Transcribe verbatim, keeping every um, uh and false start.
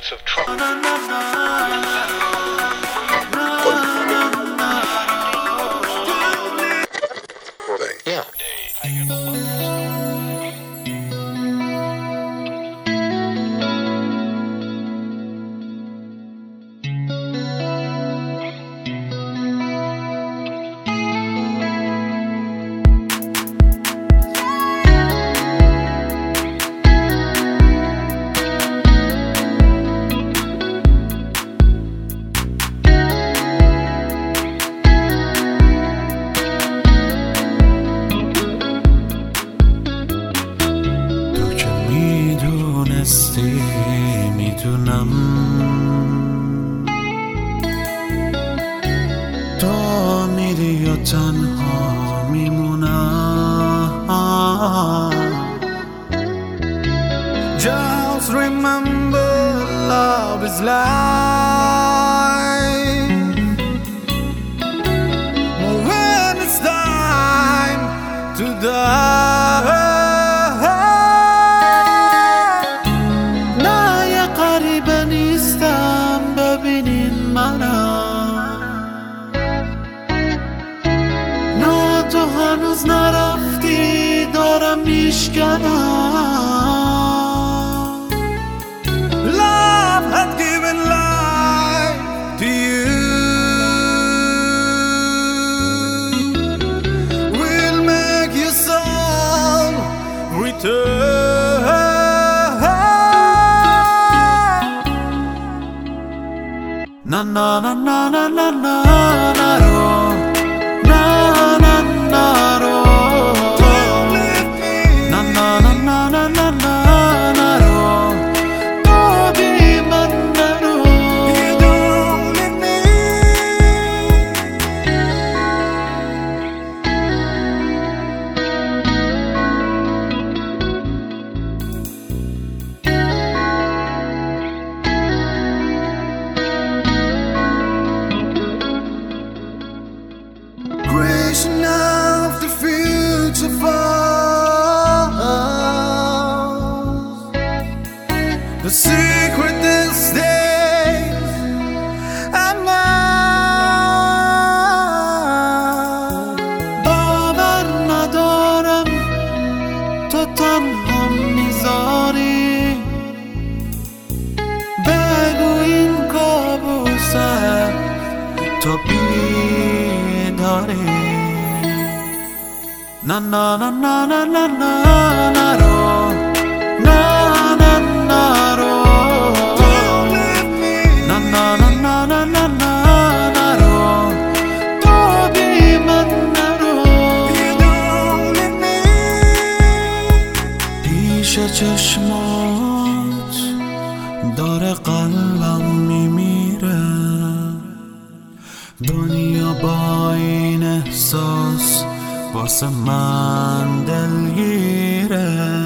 notes of trouble. Yeah. میدونم تو میری یا تنها میمونم. Just remember love is life. When it's time to die, هنوز نرفتی دارم میشکنم. Love had given life to you. We'll make your soul return. Na na na na na na na na. Creation of the future falls. The secret is stays and now باور ندارم تو تنها میذاری. بگو این کابوسه تو بیداری. Na na na na na na na na ro na na na ro na na na na na na na na ro to be man na ro. You don't let me. پیش چشمات داره قلبم میمیره. دنیا با این احساس واسه من دلگیره.